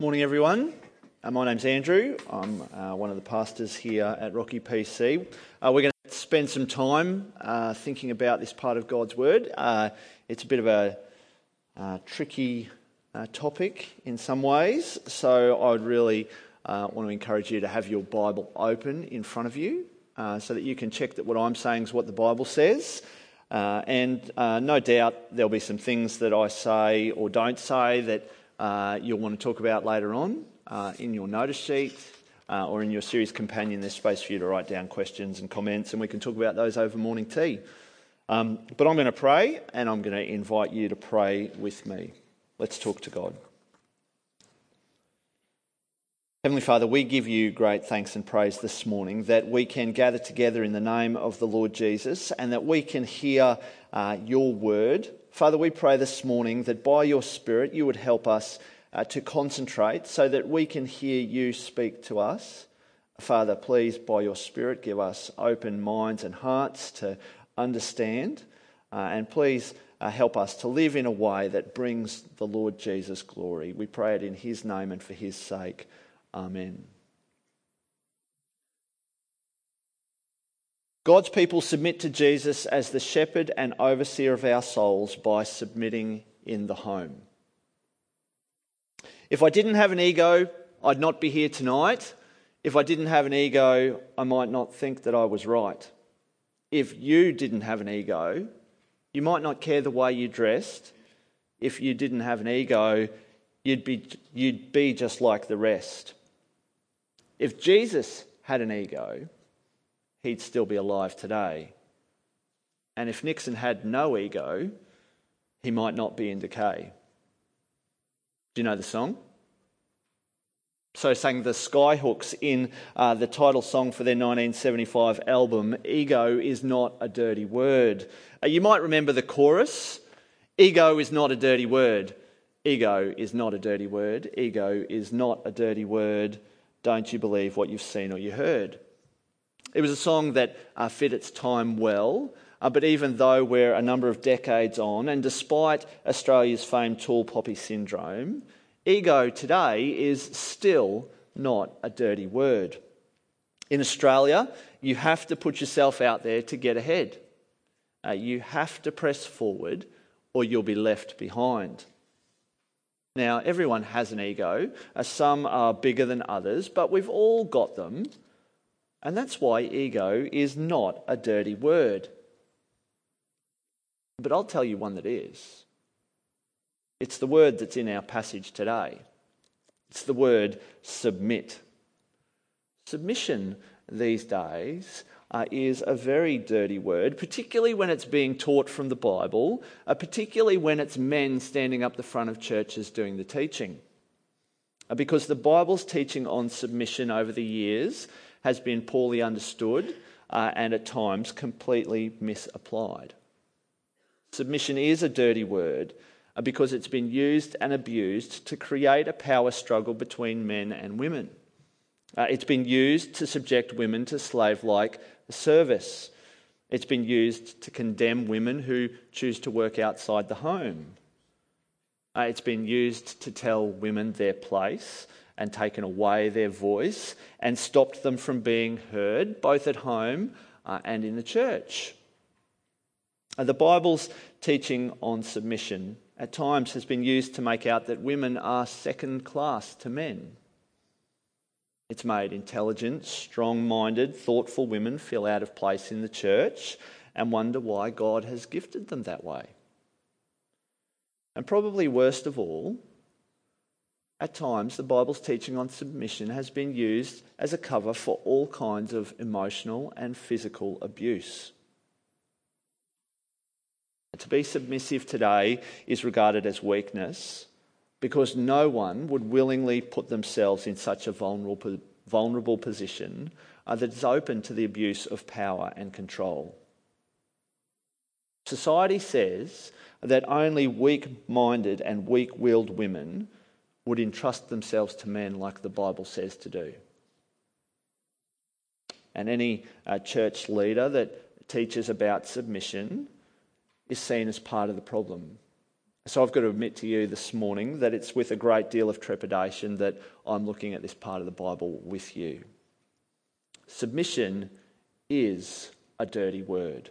Morning, everyone. My name's Andrew. I'm one of the pastors here at Rocky PC. We're going to spend some time thinking about this part of God's Word. It's a bit of a tricky topic in some ways, so I would really want to encourage you to have your Bible open in front of you so that you can check that what I'm saying is what the Bible says. And no doubt there'll be some things that I say or don't say that you'll want to talk about later on in your notice sheet or in your series companion. There's space for you to write down questions and comments, and we can talk about those over morning tea. But I'm going to pray, and I'm going to invite you to pray with me. Let's talk to God. Heavenly Father, we give you great thanks and praise this morning that we can gather together in the name of the Lord Jesus and that we can hear your word. Father, we pray this morning that by your Spirit you would help us to concentrate so that we can hear you speak to us. Father, please, by your Spirit, give us open minds and hearts to understand. And please help us to live in a way that brings the Lord Jesus glory. We pray it in his name and for his sake. Amen. God's people submit to Jesus as the shepherd and overseer of our souls by submitting in the home. If I didn't have an ego, I'd not be here tonight. If I didn't have an ego, I might not think that I was right. If you didn't have an ego, you might not care the way you dressed. If you didn't have an ego, you'd be just like the rest. If Jesus had an ego, he'd still be alive today. And if Nixon had no ego, he might not be in decay. Do you know the song? So sang the Skyhooks in the title song for their 1975 album, Ego is Not a Dirty Word. You might remember the chorus, ego is not a dirty word. Ego is not a dirty word. Ego is not a dirty word. Don't you believe what you've seen or you heard? It was a song that fit its time well, but even though we're a number of decades on, and despite Australia's famed tall poppy syndrome, ego today is still not a dirty word. In Australia, you have to put yourself out there to get ahead. You have to press forward or you'll be left behind. Now, everyone has an ego. Some are bigger than others, but we've all got them. And that's why ego is not a dirty word. But I'll tell you one that is. It's the word that's in our passage today. It's the word submit. Submission these days is a very dirty word, particularly when it's being taught from the Bible, particularly when it's men standing up the front of churches doing the teaching. Because the Bible's teaching on submission over the years has been poorly understood and at times completely misapplied. Submission is a dirty word because it's been used and abused to create a power struggle between men and women. It's been used to subject women to slave-like service. It's been used to condemn women who choose to work outside the home. It's been used to tell women their place and taken away their voice and stopped them from being heard, both at home and in the church. The Bible's teaching on submission at times has been used to make out that women are second class to men. It's made intelligent, strong-minded, thoughtful women feel out of place in the church and wonder why God has gifted them that way. And probably worst of all, at times the Bible's teaching on submission has been used as a cover for all kinds of emotional and physical abuse. To be submissive today is regarded as weakness because no one would willingly put themselves in such a vulnerable position that is open to the abuse of power and control. Society says that only weak-minded and weak-willed women would entrust themselves to men like the Bible says to do. And any church leader that teaches about submission is seen as part of the problem. So I've got to admit to you this morning that it's with a great deal of trepidation that I'm looking at this part of the Bible with you. Submission is a dirty word.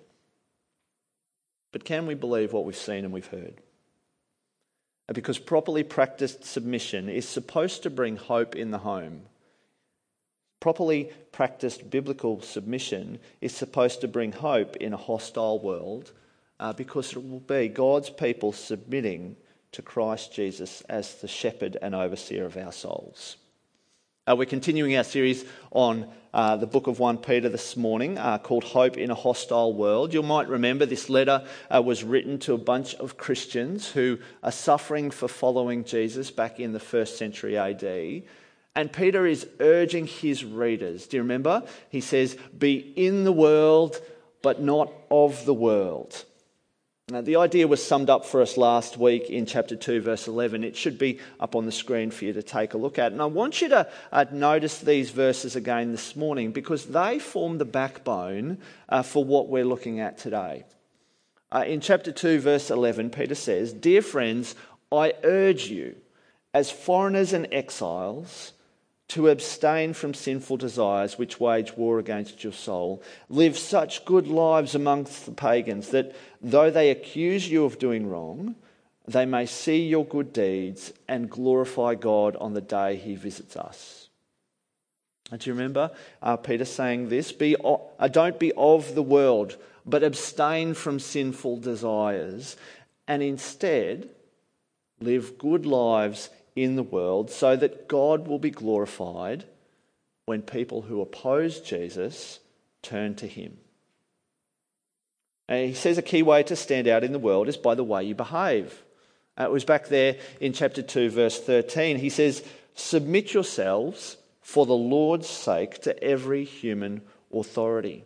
But can we believe what we've seen and we've heard? Because properly practiced submission is supposed to bring hope in the home. Properly practiced biblical submission is supposed to bring hope in a hostile world, because it will be God's people submitting to Christ Jesus as the shepherd and overseer of our souls. We're continuing our series on the book of 1 Peter this morning, called Hope in a Hostile World. You might remember this letter was written to a bunch of Christians who are suffering for following Jesus back in the 1st century AD. And Peter is urging his readers. Do you remember? He says, "Be in the world, but not of the world." Now, the idea was summed up for us last week in chapter 2, verse 11. It should be up on the screen for you to take a look at. And I want you to notice these verses again this morning, because they form the backbone for what we're looking at today. In chapter 2, verse 11, Peter says, "Dear friends, I urge you, as foreigners and exiles, to abstain from sinful desires which wage war against your soul. Live such good lives amongst the pagans that though they accuse you of doing wrong, they may see your good deeds and glorify God on the day he visits us." And do you remember Peter saying this? Don't be of the world, but abstain from sinful desires, and instead live good lives in the world so that God will be glorified when people who oppose Jesus turn to him. And he says a key way to stand out in the world is by the way you behave. It was back there in chapter 2, verse 13. He says, "Submit yourselves for the Lord's sake to every human authority."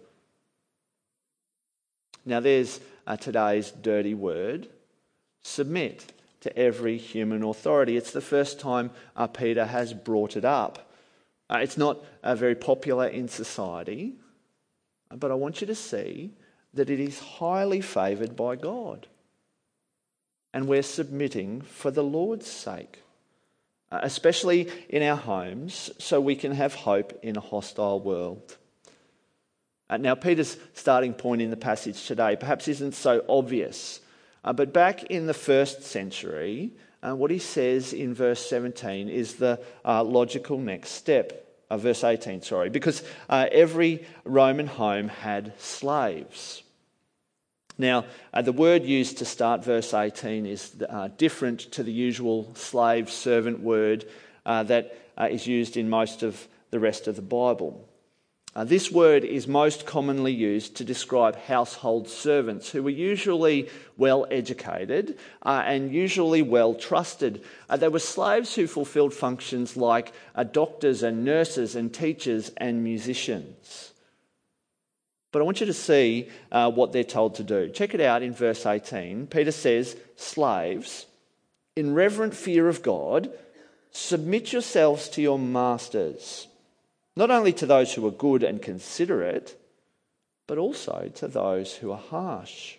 Now there's today's dirty word, submit to every human authority. It's the first time Peter has brought it up. It's not very popular in society, but I want you to see that it is highly favoured by God. And we're submitting for the Lord's sake, especially in our homes, so we can have hope in a hostile world. Now, Peter's starting point in the passage today perhaps isn't so obvious. But back in the 1st century, what he says in verse 17 is the logical next step. Verse 18, because every Roman home had slaves. Now, the word used to start verse 18 is different to the usual slave-servant word that is used in most of the rest of the Bible. This word is most commonly used to describe household servants who were usually well educated and usually well trusted. They were slaves who fulfilled functions like doctors and nurses and teachers and musicians. But I want you to see what they're told to do. Check it out in verse 18. Peter says, "Slaves, in reverent fear of God, submit yourselves to your masters, not only to those who are good and considerate, but also to those who are harsh."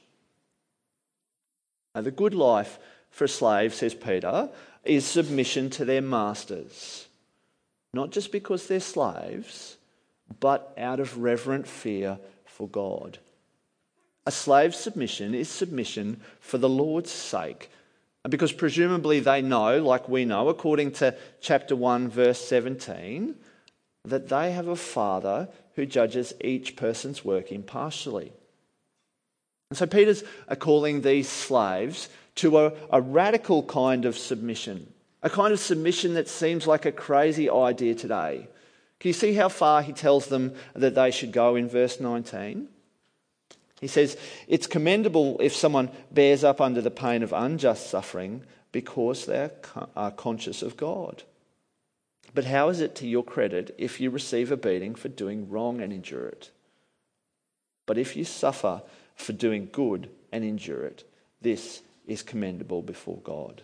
Now, the good life for a slave, says Peter, is submission to their masters, not just because they're slaves, but out of reverent fear for God. A slave's submission is submission for the Lord's sake, because presumably they know, like we know, according to chapter 1, verse 17, that they have a father who judges each person's work impartially. And so Peter's calling these slaves to a radical kind of submission, a kind of submission that seems like a crazy idea today. Can you see how far he tells them that they should go in verse 19? He says, "It's commendable if someone bears up under the pain of unjust suffering because they are conscious of God. But how is it to your credit if you receive a beating for doing wrong and endure it? But if you suffer for doing good and endure it, this is commendable before God."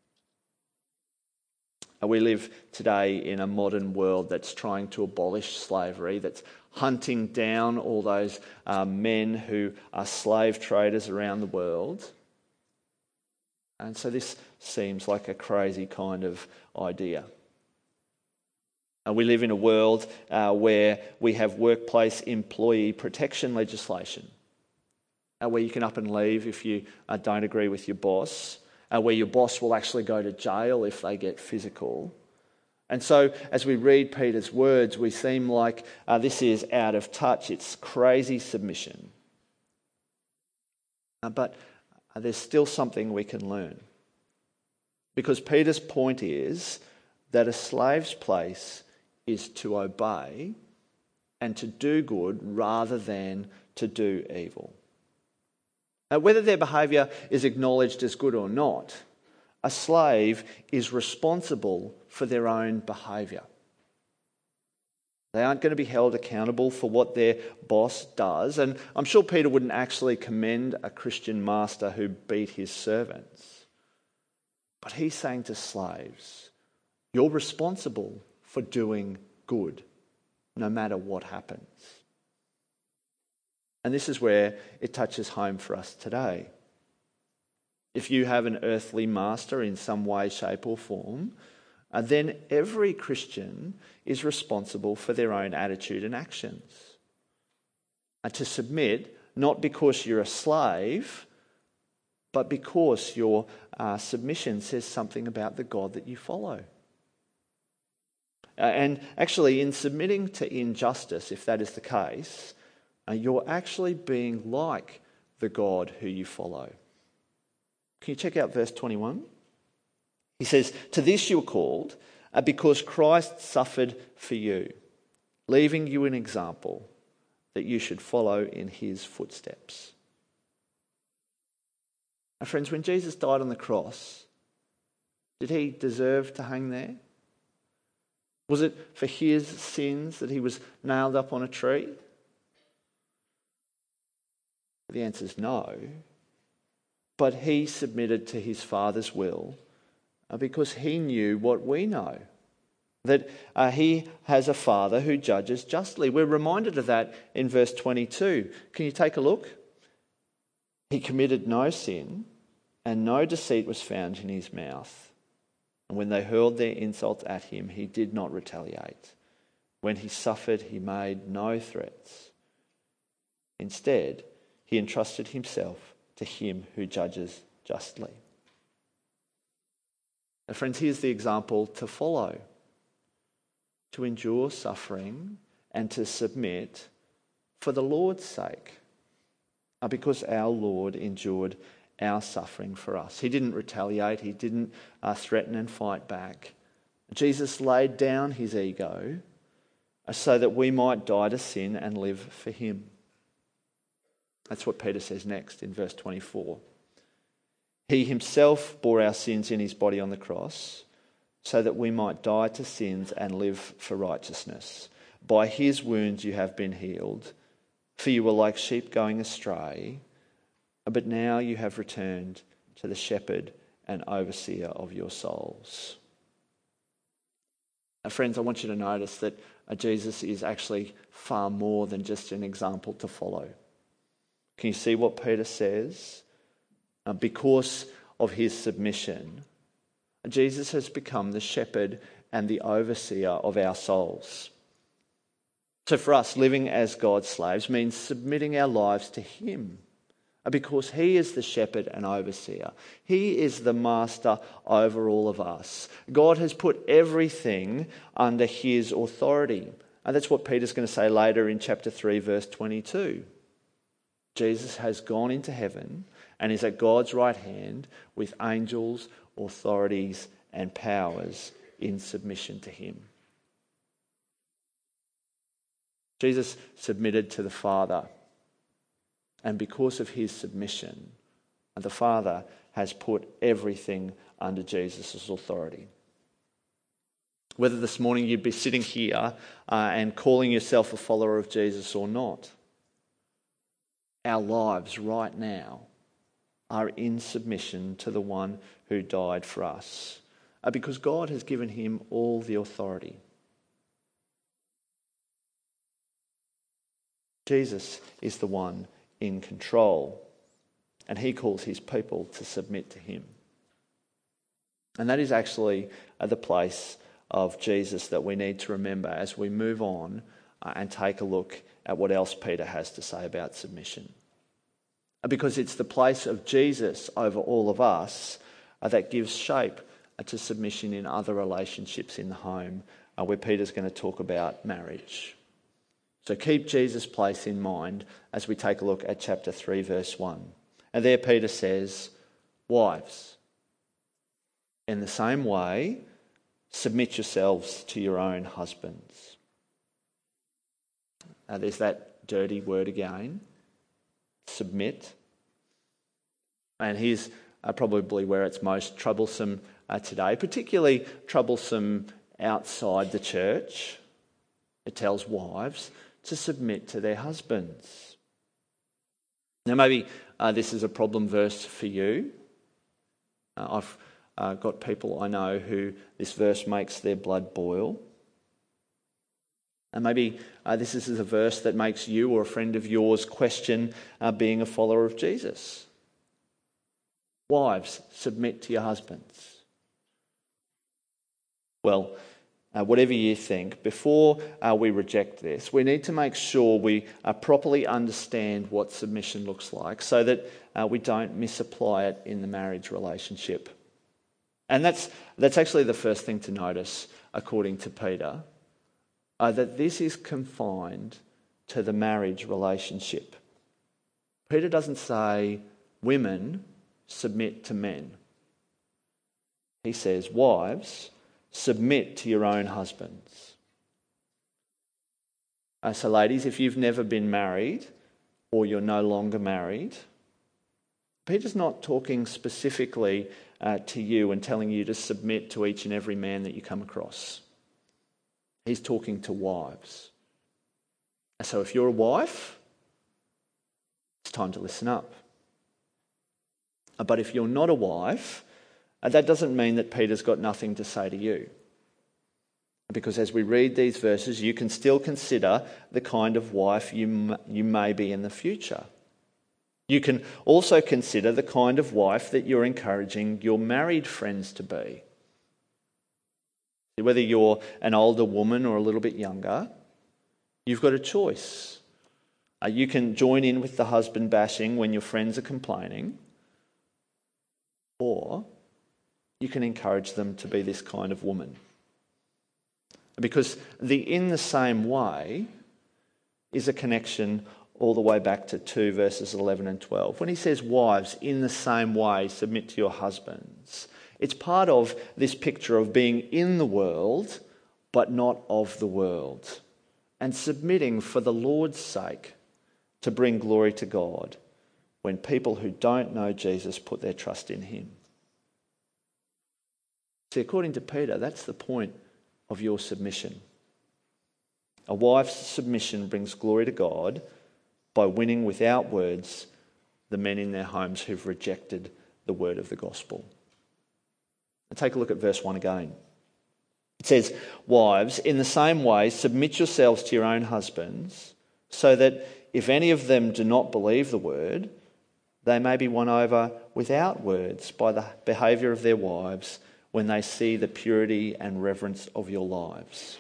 We live today in a modern world that's trying to abolish slavery, that's hunting down all those men who are slave traders around the world. And so this seems like a crazy kind of idea. We live in a world where we have workplace employee protection legislation, where you can up and leave if you don't agree with your boss, where your boss will actually go to jail if they get physical. And so as we read Peter's words, we seem like this is out of touch. It's crazy submission. But there's still something we can learn. Because Peter's point is that a slave's place is to obey and to do good rather than to do evil. Whether their behaviour is acknowledged as good or not, a slave is responsible for their own behaviour. They aren't going to be held accountable for what their boss does. And I'm sure Peter wouldn't actually commend a Christian master who beat his servants. But he's saying to slaves, you're responsible for doing good, no matter what happens. And this is where it touches home for us today. If you have an earthly master in some way, shape or form, then every Christian is responsible for their own attitude and actions. And to submit, not because you're a slave, but because your submission says something about the God that you follow. And actually, in submitting to injustice, if that is the case, you're actually being like the God who you follow. Can you check out verse 21? He says, to this you were called, because Christ suffered for you, leaving you an example that you should follow in his footsteps. Now, friends, when Jesus died on the cross, did he deserve to hang there? Was it for his sins that he was nailed up on a tree? The answer is no. But he submitted to his Father's will because he knew what we know, that he has a Father who judges justly. We're reminded of that in verse 22. Can you take a look? He committed no sin, and no deceit was found in his mouth. And when they hurled their insults at him, he did not retaliate. When he suffered, he made no threats. Instead, he entrusted himself to him who judges justly. Now, friends, here's the example to follow. To endure suffering and to submit for the Lord's sake. Because our Lord endured our suffering for us. He didn't retaliate. He didn't threaten and fight back. Jesus laid down his ego so that we might die to sin and live for him. That's what Peter says next in verse 24. He himself bore our sins in his body on the cross so that we might die to sins and live for righteousness. By his wounds you have been healed, for you were like sheep going astray, but now you have returned to the shepherd and overseer of your souls. Now, friends, I want you to notice that Jesus is actually far more than just an example to follow. Can you see what Peter says? Because of his submission, Jesus has become the shepherd and the overseer of our souls. So for us, living as God's slaves means submitting our lives to him, because he is the shepherd and overseer. He is the master over all of us. God has put everything under his authority. And that's what Peter's going to say later in chapter 3, verse 22. Jesus has gone into heaven and is at God's right hand with angels, authorities, and powers in submission to him. Jesus submitted to the Father, and because of his submission, the Father has put everything under Jesus' authority. Whether this morning you'd be sitting here and calling yourself a follower of Jesus or not, our lives right now are in submission to the one who died for us, because God has given him all the authority. Jesus is the one in control, and he calls his people to submit to him. And that is actually the place of Jesus that we need to remember as we move on and take a look at what else Peter has to say about submission. Because it's the place of Jesus over all of us that gives shape to submission in other relationships in the home, where Peter's going to talk about marriage. So keep Jesus' place in mind as we take a look at chapter 3, verse 1. And there Peter says, "Wives, in the same way, submit yourselves to your own husbands." There's that dirty word again, submit. And here's probably where it's most troublesome today, particularly troublesome outside the church. It tells wives to submit to their husbands. Now maybe this is a problem verse for you. I've got people I know who this verse makes their blood boil. And maybe this is a verse that makes you or a friend of yours question being a follower of Jesus. Wives, submit to your husbands. Well, whatever you think, before we reject this, we need to make sure we properly understand what submission looks like so that we don't misapply it in the marriage relationship. And that's actually the first thing to notice, according to Peter, that this is confined to the marriage relationship. Peter doesn't say, women, submit to men. He says, wives, submit to your own husbands. So ladies, if you've never been married or you're no longer married, Peter's not talking specifically to you and telling you to submit to each and every man that you come across. He's talking to wives. So if you're a wife, it's time to listen up. But if you're not a wife, that doesn't mean that Peter's got nothing to say to you. Because as we read these verses, you can still consider the kind of wife you may be in the future. You can also consider the kind of wife that you're encouraging your married friends to be. Whether you're an older woman or a little bit younger, you've got a choice. You can join in with the husband bashing when your friends are complaining, or you can encourage them to be this kind of woman. Because the "in the same way" is a connection all the way back to 2 verses 11 and 12. When he says, wives, in the same way, submit to your husbands, it's part of this picture of being in the world, but not of the world, and submitting for the Lord's sake to bring glory to God when people who don't know Jesus put their trust in him. See, according to Peter, that's the point of your submission. A wife's submission brings glory to God by winning without words the men in their homes who've rejected the word of the gospel. Now take a look at verse 1 again. It says, wives, in the same way, submit yourselves to your own husbands, so that if any of them do not believe the word, they may be won over without words by the behaviour of their wives when they see the purity and reverence of your lives.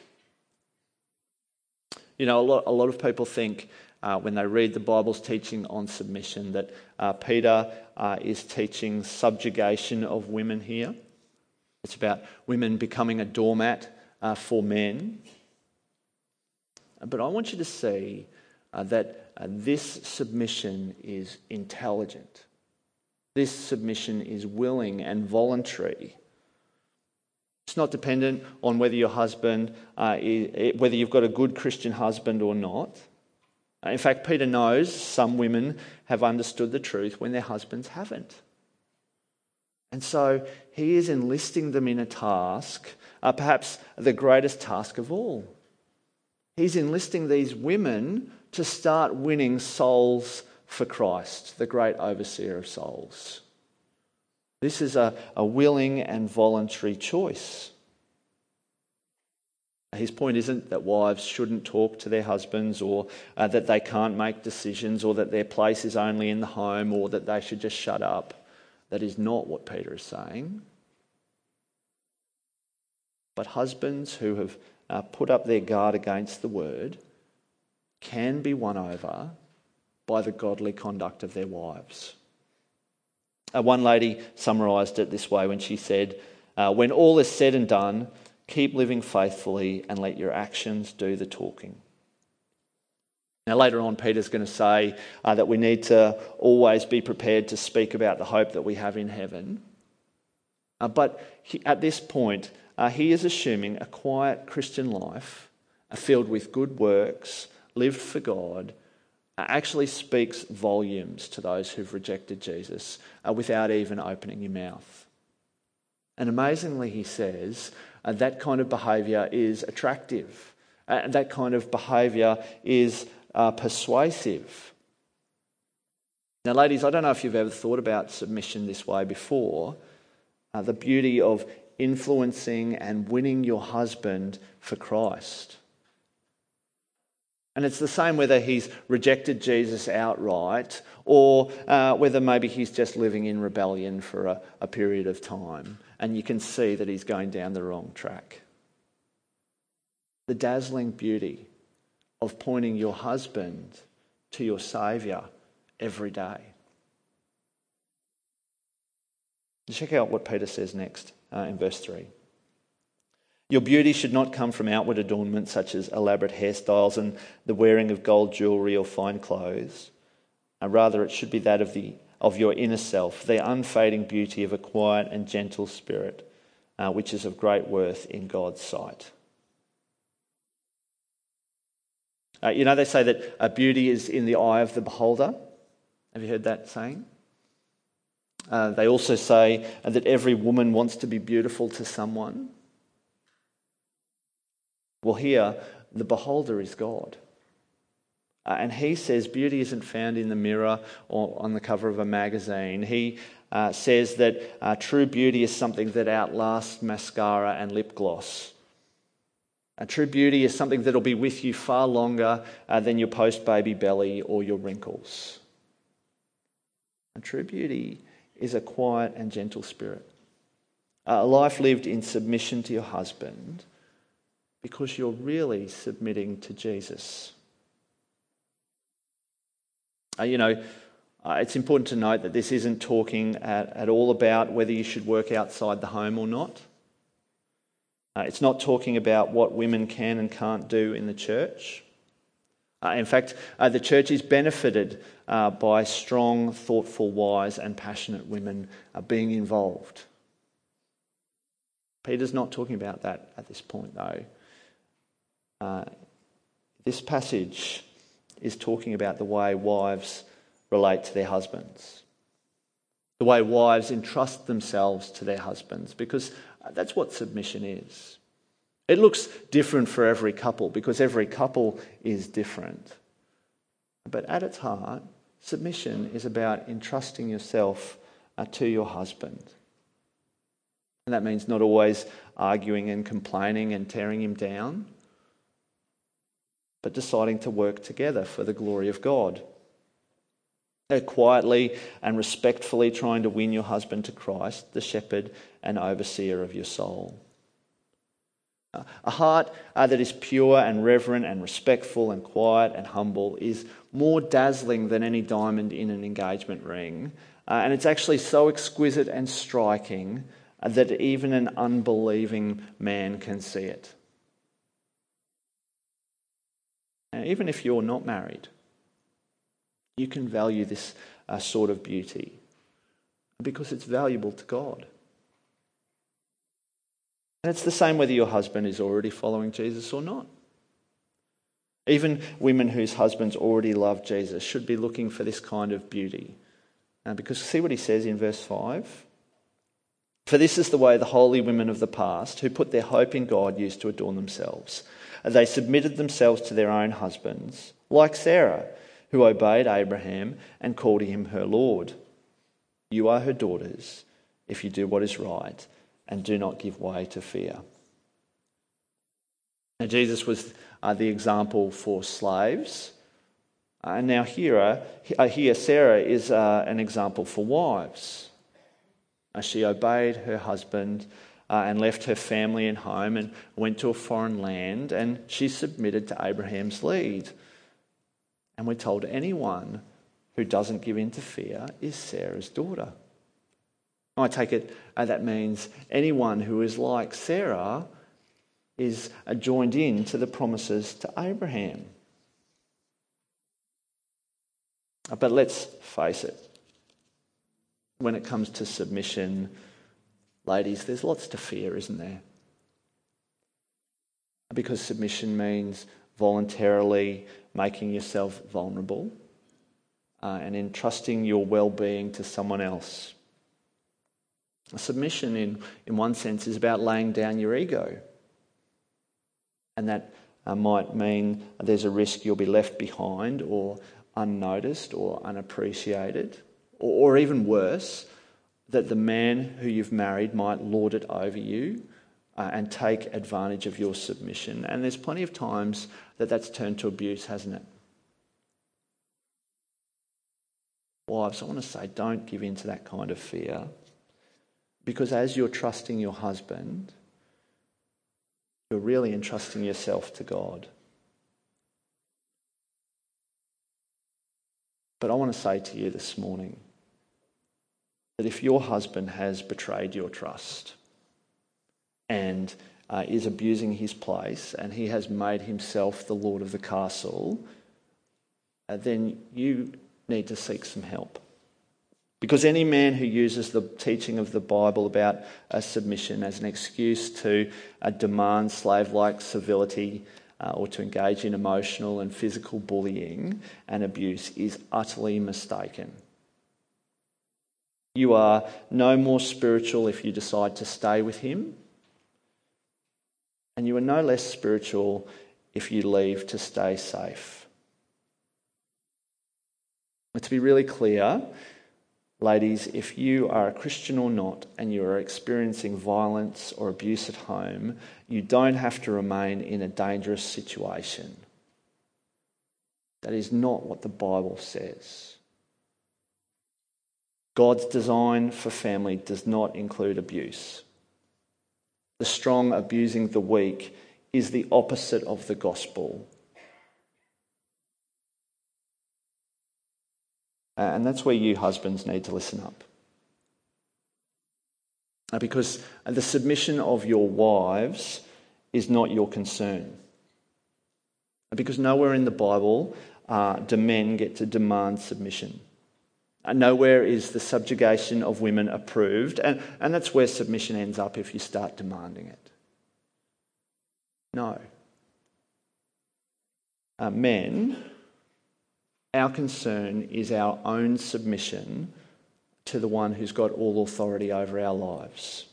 You know, a lot of people think when they read the Bible's teaching on submission that Peter is teaching subjugation of women here. It's about women becoming a doormat for men. But I want you to see that this submission is intelligent. This submission is willing and voluntary. It's not dependent on whether your husband, whether you've got a good Christian husband or not. In fact, Peter knows some women have understood the truth when their husbands haven't. And so he is enlisting them in a task, perhaps the greatest task of all. He's enlisting these women to start winning souls for Christ, the great overseer of souls. This is a willing and voluntary choice. His point isn't that wives shouldn't talk to their husbands, or that they can't make decisions, or that their place is only in the home, or that they should just shut up. That is not what Peter is saying. But husbands who have put up their guard against the word can be won over by the godly conduct of their wives. One lady summarised it this way when she said, when all is said and done, keep living faithfully and let your actions do the talking. Now later on, Peter's going to say that we need to always be prepared to speak about the hope that we have in heaven. But at this point, he is assuming a quiet Christian life filled with good works, lived for God, actually speaks volumes to those who've rejected Jesus without even opening your mouth. And amazingly, he says, that kind of behaviour is attractive. That kind of behaviour is persuasive. Now, ladies, I don't know if you've ever thought about submission this way before. The beauty of influencing and winning your husband for Christ. And it's the same whether he's rejected Jesus outright or whether maybe he's just living in rebellion for a period of time and you can see that he's going down the wrong track. The dazzling beauty of pointing your husband to your Saviour every day. Check out what Peter says next in verse 3. Your beauty should not come from outward adornment such as elaborate hairstyles and the wearing of gold jewellery or fine clothes. Rather, it should be that of your inner self, the unfading beauty of a quiet and gentle spirit, which is of great worth in God's sight. They say that beauty is in the eye of the beholder. Have you heard that saying? They also say that every woman wants to be beautiful to someone. Well, here, the beholder is God. And he says beauty isn't found in the mirror or on the cover of a magazine. He says that true beauty is something that outlasts mascara and lip gloss. True beauty is something that will be with you far longer than your post-baby belly or your wrinkles. And true beauty is a quiet and gentle spirit. A life lived in submission to your husband because you're really submitting to Jesus. It's important to note that this isn't talking at all about whether you should work outside the home or not. It's not talking about what women can and can't do in the church. In fact, the church is benefited by strong, thoughtful, wise and passionate women being involved. Peter's not talking about that at this point, though. This passage is talking about the way wives relate to their husbands. The way wives entrust themselves to their husbands, because that's what submission is. It looks different for every couple because every couple is different. But at its heart, submission is about entrusting yourself to your husband. And that means not always arguing and complaining and tearing him down, but deciding to work together for the glory of God. Quietly and respectfully trying to win your husband to Christ, the shepherd and overseer of your soul. A heart that is pure and reverent and respectful and quiet and humble is more dazzling than any diamond in an engagement ring. And it's actually so exquisite and striking that even an unbelieving man can see it. And even if you're not married, you can value this sort of beauty because it's valuable to God. And it's the same whether your husband is already following Jesus or not. Even women whose husbands already love Jesus should be looking for this kind of beauty. Because see what he says in verse 5? For this is the way the holy women of the past, who put their hope in God, used to adorn themselves. They submitted themselves to their own husbands, like Sarah, who obeyed Abraham and called him her Lord. You are her daughters if you do what is right and do not give way to fear. Now, Jesus was the example for slaves. And now here Sarah is an example for wives. She obeyed her husband and left her family and home and went to a foreign land, and she submitted to Abraham's lead. And we're told anyone who doesn't give in to fear is Sarah's daughter. I take it that means anyone who is like Sarah is joined in to the promises to Abraham. But let's face it, when it comes to submission, ladies, there's lots to fear, isn't there? Because submission means voluntarily making yourself vulnerable and entrusting your well-being to someone else. Submission, in one sense, is about laying down your ego. And that might mean there's a risk you'll be left behind or unnoticed or unappreciated, or even worse, that the man who you've married might lord it over you and take advantage of your submission. And there's plenty of times that that's turned to abuse, hasn't it? Wives, I want to say, don't give in to that kind of fear, because as you're trusting your husband, you're really entrusting yourself to God. But I want to say to you this morning that if your husband has betrayed your trust and is abusing his place and he has made himself the lord of the castle, then you need to seek some help. Because any man who uses the teaching of the Bible about submission as an excuse to demand slave-like civility or to engage in emotional and physical bullying and abuse is utterly mistaken. You are no more spiritual if you decide to stay with him, and you are no less spiritual if you leave to stay safe. But to be really clear, ladies, if you are a Christian or not and you are experiencing violence or abuse at home, you don't have to remain in a dangerous situation. That is not what the Bible says. God's design for family does not include abuse. The strong abusing the weak is the opposite of the gospel. And that's where you husbands need to listen up. Because the submission of your wives is not your concern. Because nowhere in the Bible do men get to demand submission. Nowhere is the subjugation of women approved. And that's where submission ends up if you start demanding it. No. Men, our concern is our own submission to the one who's got all authority over our lives.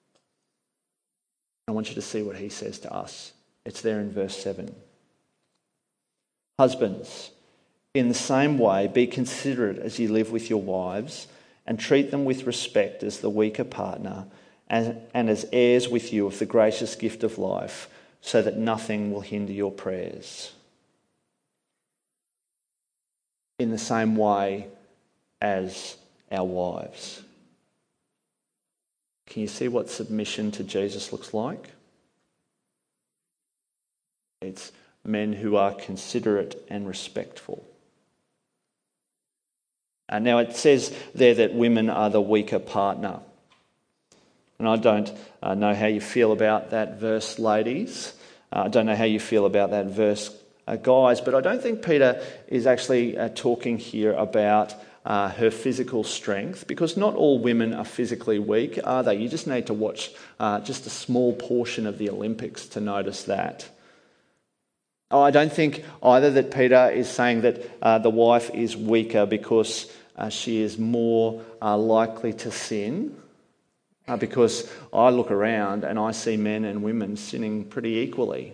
I want you to see what he says to us. It's there in verse 7. Husbands, in the same way, be considerate as you live with your wives and treat them with respect as the weaker partner and as heirs with you of the gracious gift of life, so that nothing will hinder your prayers. In the same way as our wives. Can you see what submission to Jesus looks like? It's men who are considerate and respectful. Now it says there that women are the weaker partner. And I don't know how you feel about that verse, ladies. I don't know how you feel about that verse, guys, but I don't think Peter is actually talking here about her physical strength, because not all women are physically weak, are they? You just need to watch just a small portion of the Olympics to notice that. I don't think either that Peter is saying that the wife is weaker because she is more likely to sin, because I look around and I see men and women sinning pretty equally.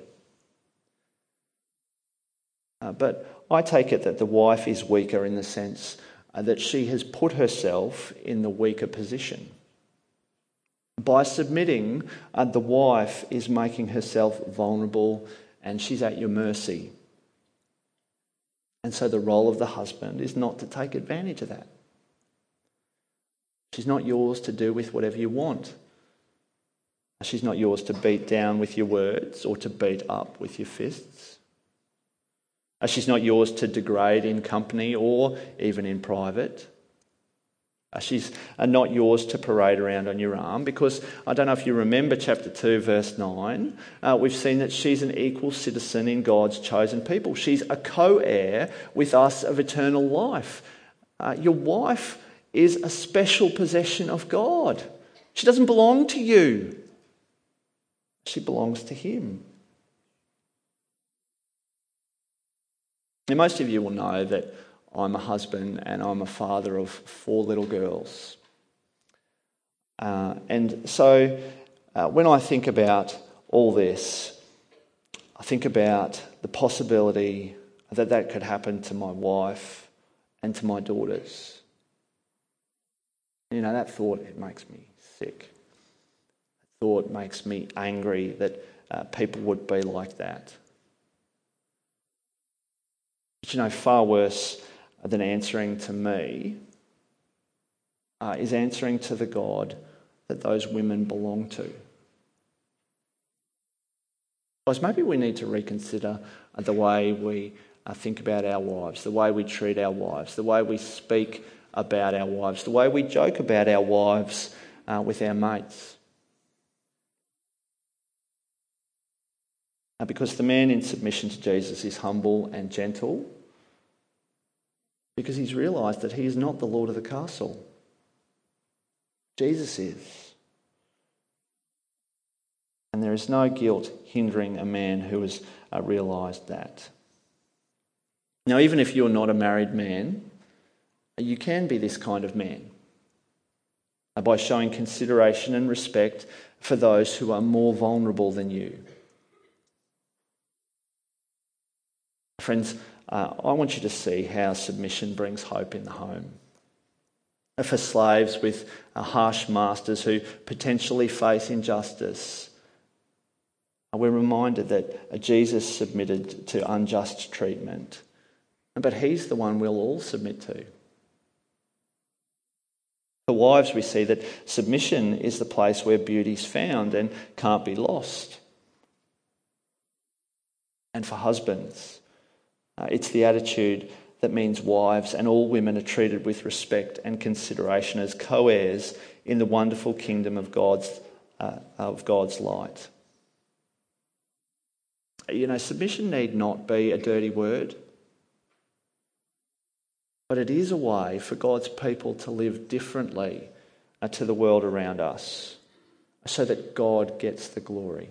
But I take it that the wife is weaker in the sense that she has put herself in the weaker position. By submitting, the wife is making herself vulnerable and she's at your mercy. And so the role of the husband is not to take advantage of that. She's not yours to do with whatever you want. She's not yours to beat down with your words or to beat up with your fists. She's not yours to degrade in company or even in private. She's not yours to parade around on your arm, because I don't know if you remember chapter 2 verse 9, we've seen that she's an equal citizen in God's chosen people. She's a co-heir with us of eternal life. Your wife is a special possession of God. She doesn't belong to you. She belongs to him. Now, most of you will know that I'm a husband and I'm a father of 4 little girls. And so when I think about all this, I think about the possibility that that could happen to my wife and to my daughters. You know, that thought, it makes me sick. That thought makes me angry that people would be like that. But you know, far worse than answering to me is answering to the God that those women belong to. Guys, maybe we need to reconsider the way we think about our wives, the way we treat our wives, the way we speak about our wives, the way we joke about our wives with our mates. Because the man in submission to Jesus is humble and gentle, because he's realised that he is not the Lord of the castle. Jesus is. And there is no guilt hindering a man who has realised that. Now, even if you're not a married man, you can be this kind of man by showing consideration and respect for those who are more vulnerable than you. Friends, I want you to see how submission brings hope in the home. For slaves with harsh masters who potentially face injustice, we're reminded that Jesus submitted to unjust treatment, but he's the one we'll all submit to. For wives, we see that submission is the place where beauty's found and can't be lost. And for husbands, it's the attitude that means wives and all women are treated with respect and consideration as co-heirs in the wonderful kingdom of God's light. You know, submission need not be a dirty word, but it is a way for God's people to live differently to the world around us, so that God gets the glory.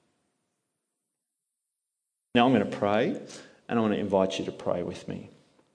Now I'm going to pray, and I want to invite you to pray with me.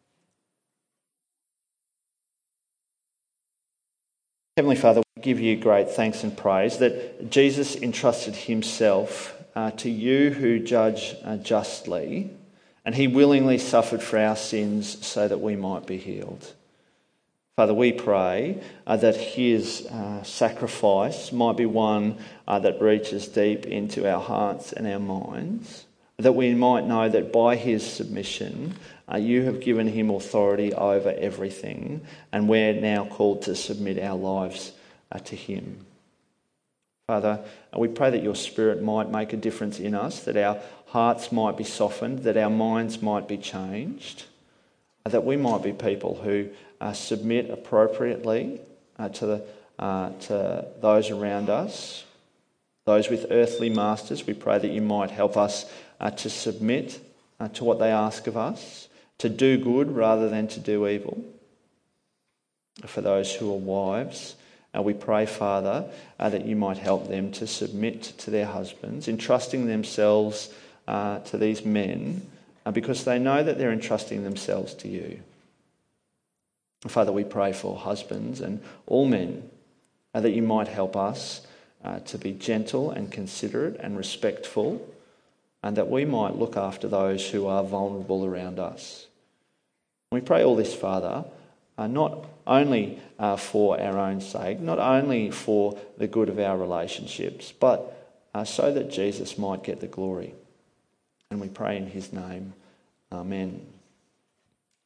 Heavenly Father, we give you great thanks and praise that Jesus entrusted himself to you who judge justly, and he willingly suffered for our sins so that we might be healed. Father, we pray that his sacrifice might be one that reaches deep into our hearts and our minds, that we might know that by his submission, you have given him authority over everything, and we're now called to submit our lives to him. Father, we pray that your Spirit might make a difference in us, that our hearts might be softened, that our minds might be changed, that we might be people who submit appropriately to those around us, those with earthly masters. We pray that you might help us to submit to what they ask of us, to do good rather than to do evil. For those who are wives, we pray, Father, that you might help them to submit to their husbands, entrusting themselves to these men because they know that they're entrusting themselves to you. Father, we pray for husbands and all men that you might help us to be gentle and considerate and respectful, and that we might look after those who are vulnerable around us. We pray all this, Father, not only for our own sake, not only for the good of our relationships, but so that Jesus might get the glory. And we pray in his name. Amen.